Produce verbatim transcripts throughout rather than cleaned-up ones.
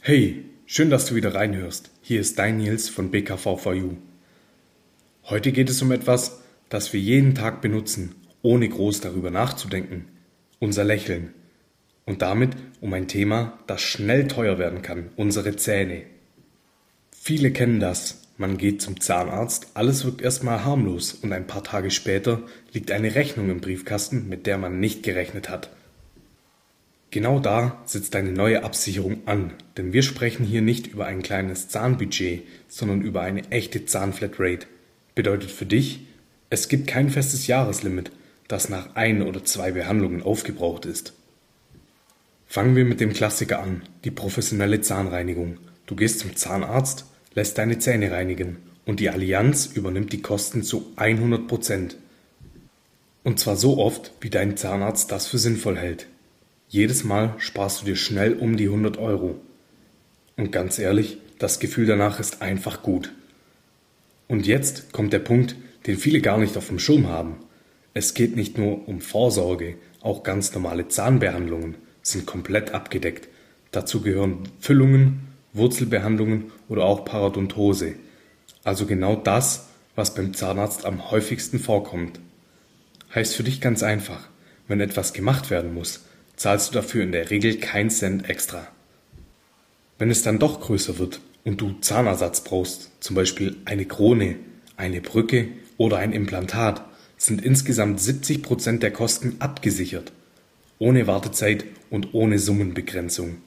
Hey, schön, dass du wieder reinhörst. Hier ist dein Nils von B K V vier U. Heute geht es um etwas, das wir jeden Tag benutzen, ohne groß darüber nachzudenken. Unser Lächeln. Und damit um ein Thema, das schnell teuer werden kann, unsere Zähne. Viele kennen das. Man geht zum Zahnarzt, alles wirkt erstmal harmlos und ein paar Tage später liegt eine Rechnung im Briefkasten, mit der man nicht gerechnet hat. Genau da setzt eine neue Absicherung an, denn wir sprechen hier nicht über ein kleines Zahnbudget, sondern über eine echte Zahnflatrate. Bedeutet für dich, es gibt kein festes Jahreslimit, das nach ein oder zwei Behandlungen aufgebraucht ist. Fangen wir mit dem Klassiker an, die professionelle Zahnreinigung. Du gehst zum Zahnarzt, lässt deine Zähne reinigen und die Allianz übernimmt die Kosten zu hundert Prozent. Und zwar so oft, wie dein Zahnarzt das für sinnvoll hält. Jedes Mal sparst du dir schnell um die hundert Euro. Und ganz ehrlich, das Gefühl danach ist einfach gut. Und jetzt kommt der Punkt, den viele gar nicht auf dem Schirm haben. Es geht nicht nur um Vorsorge, auch ganz normale Zahnbehandlungen sind komplett abgedeckt. Dazu gehören Füllungen, Wurzelbehandlungen oder auch Parodontose. Also genau das, was beim Zahnarzt am häufigsten vorkommt. Heißt für dich ganz einfach, wenn etwas gemacht werden muss, zahlst du dafür in der Regel keinen Cent extra. Wenn es dann doch größer wird und du Zahnersatz brauchst, zum Beispiel eine Krone, eine Brücke oder ein Implantat, sind insgesamt siebzig Prozent der Kosten abgesichert, ohne Wartezeit und ohne Summenbegrenzung.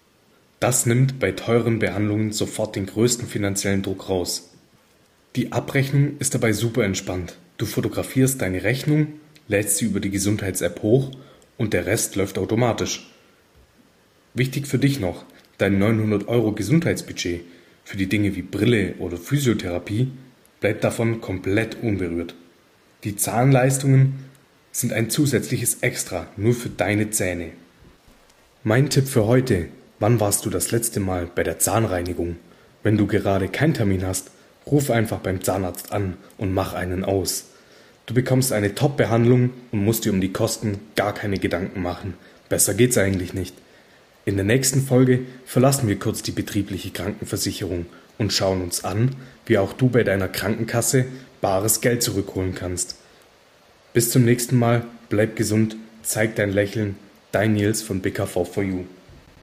Das nimmt bei teuren Behandlungen sofort den größten finanziellen Druck raus. Die Abrechnung ist dabei super entspannt. Du fotografierst deine Rechnung, lädst sie über die Gesundheits-App hoch und der Rest läuft automatisch. Wichtig für dich noch, dein neunhundert Euro Gesundheitsbudget für die Dinge wie Brille oder Physiotherapie bleibt davon komplett unberührt. Die Zahnleistungen sind ein zusätzliches Extra nur für deine Zähne. Mein Tipp für heute: Wann warst du das letzte Mal bei der Zahnreinigung? Wenn du gerade keinen Termin hast, ruf einfach beim Zahnarzt an und mach einen aus. Du bekommst eine Top-Behandlung und musst dir um die Kosten gar keine Gedanken machen. Besser geht's eigentlich nicht. In der nächsten Folge verlassen wir kurz die betriebliche Krankenversicherung und schauen uns an, wie auch du bei deiner Krankenkasse bares Geld zurückholen kannst. Bis zum nächsten Mal, bleib gesund, zeig dein Lächeln, dein Nils von B K V vier U.